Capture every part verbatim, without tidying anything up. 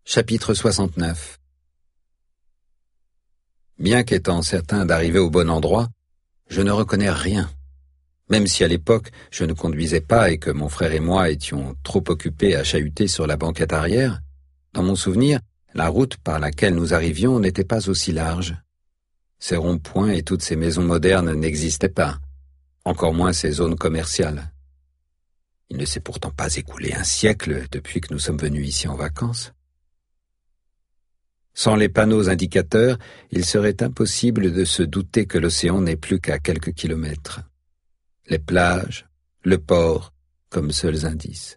Chapitre soixante-neuf. Bien qu'étant certain d'arriver au bon endroit, je ne reconnais rien. Même si à l'époque je ne conduisais pas et que mon frère et moi étions trop occupés à chahuter sur la banquette arrière, dans mon souvenir, la route par laquelle nous arrivions n'était pas aussi large. Ces ronds-points et toutes ces maisons modernes n'existaient pas, encore moins ces zones commerciales. Il ne s'est pourtant pas écoulé un siècle depuis que nous sommes venus ici en vacances. Sans les panneaux indicateurs, il serait impossible de se douter que l'océan n'est plus qu'à quelques kilomètres. Les plages, le port, comme seuls indices.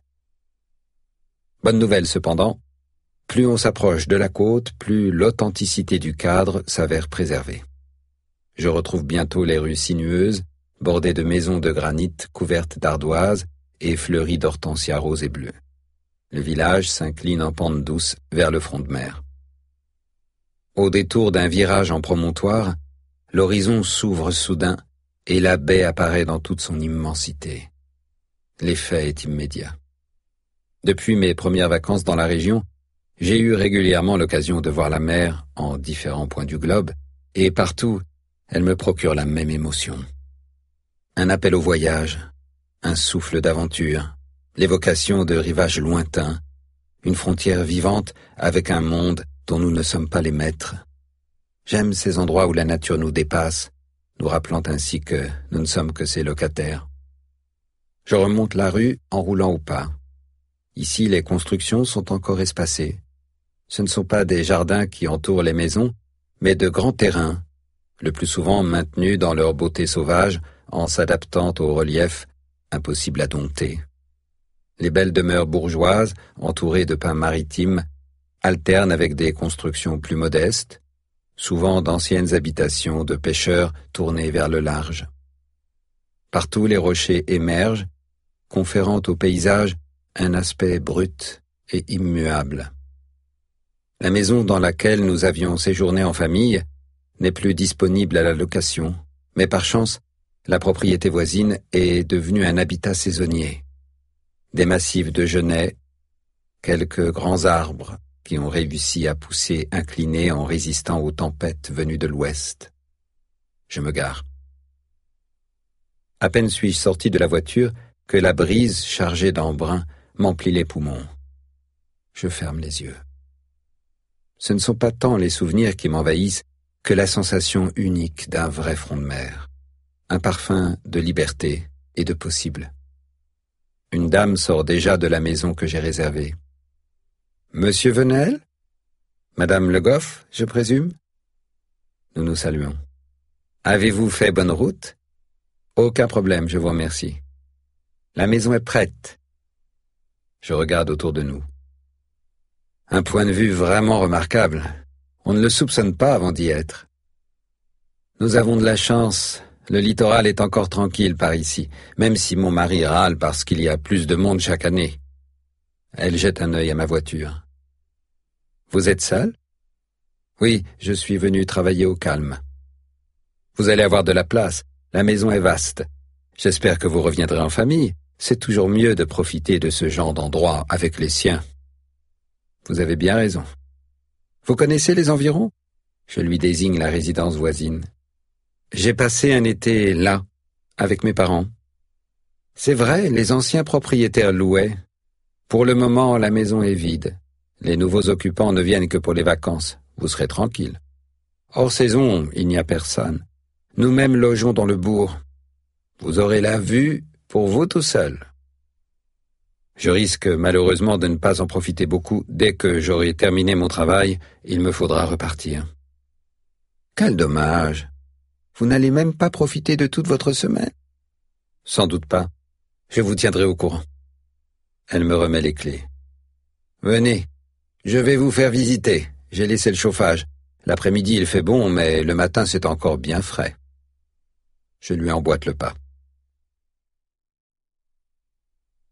Bonne nouvelle cependant, plus on s'approche de la côte, plus l'authenticité du cadre s'avère préservée. Je retrouve bientôt les rues sinueuses, bordées de maisons de granit couvertes d'ardoises et fleuries d'hortensias roses et bleues. Le village s'incline en pente douce vers le front de mer. Au détour d'un virage en promontoire, l'horizon s'ouvre soudain et la baie apparaît dans toute son immensité. L'effet est immédiat. Depuis mes premières vacances dans la région, j'ai eu régulièrement l'occasion de voir la mer en différents points du globe, et partout, elle me procure la même émotion. Un appel au voyage, un souffle d'aventure, l'évocation de rivages lointains, une frontière vivante avec un monde dont nous ne sommes pas les maîtres. J'aime ces endroits où la nature nous dépasse, nous rappelant ainsi que nous ne sommes que ses locataires. Je remonte la rue en roulant au pas. Ici, les constructions sont encore espacées. Ce ne sont pas des jardins qui entourent les maisons, mais de grands terrains, le plus souvent maintenus dans leur beauté sauvage en s'adaptant au relief impossible à dompter. Les belles demeures bourgeoises, entourées de pins maritimes, alternent avec des constructions plus modestes, souvent d'anciennes habitations de pêcheurs tournées vers le large. Partout les rochers émergent, conférant au paysage un aspect brut et immuable. La maison dans laquelle nous avions séjourné en famille n'est plus disponible à la location, mais par chance, la propriété voisine est devenue un habitat saisonnier. Des massifs de genêts, quelques grands arbres qui ont réussi à pousser inclinés en résistant aux tempêtes venues de l'ouest. Je me gare. À peine suis-je sorti de la voiture que la brise chargée d'embrun m'emplit les poumons. Je ferme les yeux. Ce ne sont pas tant les souvenirs qui m'envahissent que la sensation unique d'un vrai front de mer, un parfum de liberté et de possible. Une dame sort déjà de la maison que j'ai réservée. « Monsieur Venelle ? Madame Le Goff, je présume ?» Nous nous saluons. « Avez-vous fait bonne route ? » ?»« Aucun problème, je vous remercie. »« La maison est prête. » Je regarde autour de nous. Un point de vue vraiment remarquable. On ne le soupçonne pas avant d'y être. Nous avons de la chance. Le littoral est encore tranquille par ici, même si mon mari râle parce qu'il y a plus de monde chaque année. Elle jette un œil à ma voiture. « Vous êtes seul ? » ?»« Oui, je suis venu travailler au calme. »« Vous allez avoir de la place. La maison est vaste. J'espère que vous reviendrez en famille. C'est toujours mieux de profiter de ce genre d'endroit avec les siens. »« Vous avez bien raison. »« Vous connaissez les environs ? » Je lui désigne la résidence voisine. « J'ai passé un été là, avec mes parents. »« C'est vrai, les anciens propriétaires louaient. Pour le moment, la maison est vide. Les nouveaux occupants ne viennent que pour les vacances. Vous serez tranquille. Hors saison, il n'y a personne. Nous-mêmes logeons dans le bourg. Vous aurez la vue pour vous tout seul. » Je risque malheureusement de ne pas en profiter beaucoup. Dès que j'aurai terminé mon travail, il me faudra repartir. « Quel dommage. Vous n'allez même pas profiter de toute votre semaine ? » ?»« Sans doute pas. Je vous tiendrai au courant. » Elle me remet les clés. « Venez, je vais vous faire visiter. J'ai laissé le chauffage. L'après-midi, il fait bon, mais le matin, c'est encore bien frais. » Je lui emboîte le pas.